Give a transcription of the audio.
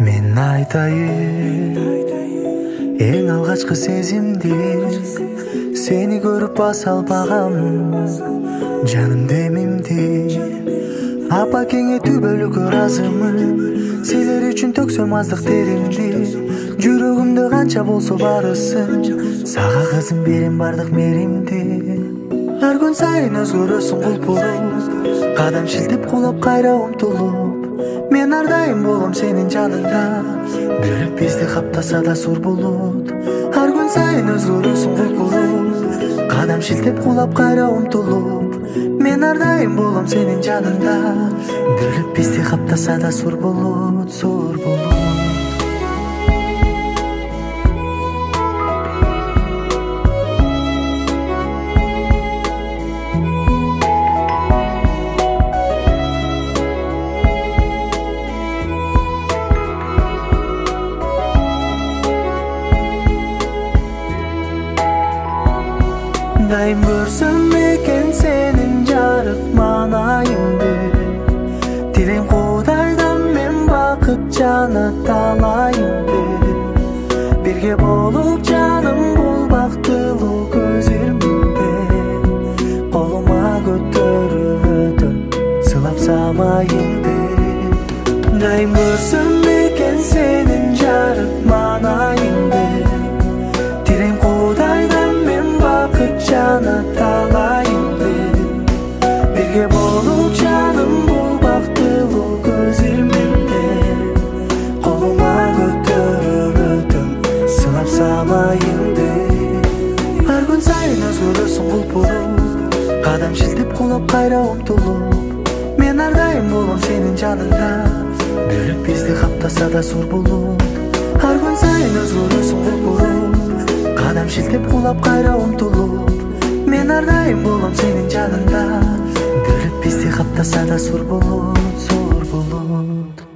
Мен айтайын эң алгачкы сезимди, сени көрүп баса албагам жаным демимди. Апа кеңе түбөлүккө ыраазымын, силер үчүн төксөм аздык теримди. Жүрөгүмдө канча болсо барысын, сага кызым берем бардык меримди. Ар күн сайын өзгөрөсүң кулпуруп, кадам шилтеп кулап кайра умтулуп. Мен ар дайым болом сенин жаныңда, бөлүп бизди каптаса да сур булут. Ар күн сайын өзгөрөсүң кулпуруп, кадам шилтеп кулап кайра умтулуп. Мен ар дайым болом сенин жаныңда, бөлүп бизди каптаса да сур булут, сур булут. Дайым көрсөм экен сенин жарык маанайыңды, тилейм Кудайдан мен бакыт жанат алайынды. Бирге болуп жаным бул бактылуу көзүрмүндө, колума көтөрүп өтөм сылап самайыңды. Дайым көрсөм экен сенин жарык маанайыңды, тилейм Кудайдан мен бакыт жанат алайынды. Бирге болуп жаным бул бактылуу көзүрмүндө, колума көтөрүп өтөм сылап самайыңды. Ар күн сайын өзгөрөсүң кулпуруп, кадам шилтеп кулап кайра умтулуп. Мен ар дайым болом сенин жаныңда, бөлүп бизди каптаса да сур булут. Ар күн сайын өзгөрөсүң кулпуруп, кадам шилтеп кулап кайра умтулуп. Мен ар дайым болом сенин жаныңда, бөлүп бизди каптаса да сур булут, сур булут.